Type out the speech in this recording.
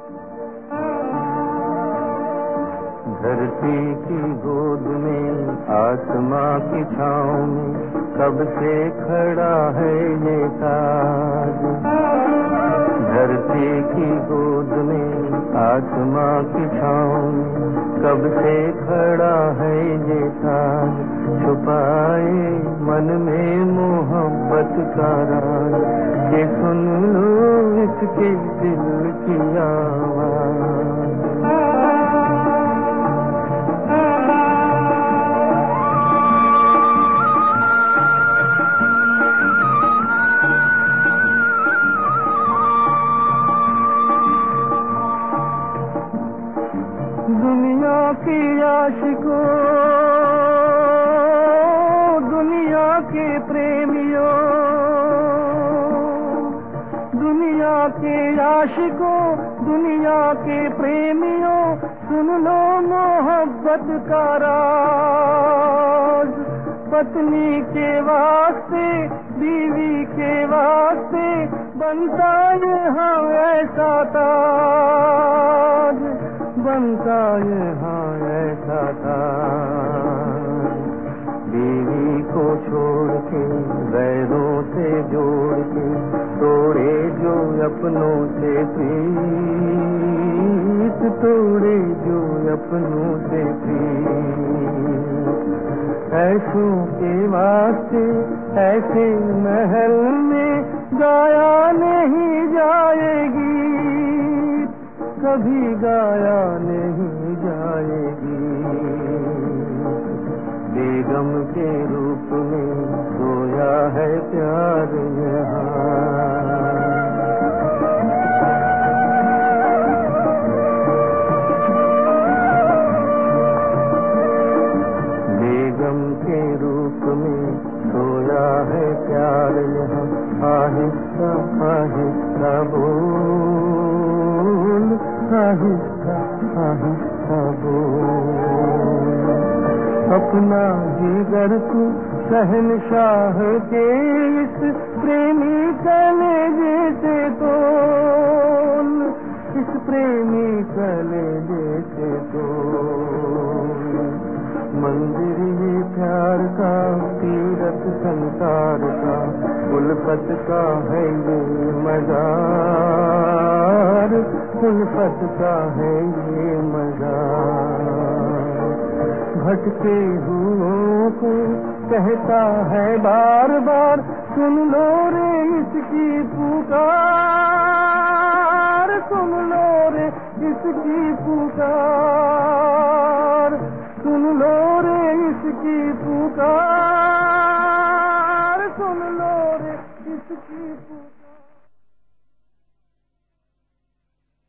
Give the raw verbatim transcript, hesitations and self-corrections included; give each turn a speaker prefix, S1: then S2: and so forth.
S1: धरती की गोद में आसमां की छाँव में कब से खड़ा है ये ताज। धरती की गोद में आसमां की छाँव में कब से खड़ा है ये ताज। छुपाए मन में मोहब्बत का राज, ये सुन लो इसके दिल की आवाज। दुनिया की आशिकों, दुनिया के प्रेमियों, दुनिया के आशिकों, दुनिया के प्रेमियों, सुन लो मोहब्बत का राज। पत्नी के वास्ते, बीवी के वास्ते बनता यहाँ ऐसा ताज, बनता यहाँ ऐसा ताज। बीवी को छोड़ के गैरों से जोड़ के तोड़े जो अपनों से प्रीत, तोड़े जो अपनों से प्रीत। ऐसों के वास्ते ऐसे महल में गाया नहीं जाएगी, कभी गाया नहीं जाएगी। बेगम के रूप में सोया है प्यार यहाँ। बेगम के रूप में सोया है प्यार यहाँ। आहिस्ता आहिस्ता बोल, आहिस्ता आहिस्ता बोल। अपना जिगर तू शहनशाह के इस प्रेमी कलेजे से तोल, इस प्रेमी कलेजे से तोल। मंदिर ये प्यार का, तीरथ संसार का, उल्फत का है ये मज़ार, उल्फत का है ये मज़ार। भटके हुओं को कहता है बार बार, सुन लो रे इसकी पुकार, सुन लो रे इसकी पुकार, सुन लो रे इसकी पुकार, सुन लो रे इसकी पुकार।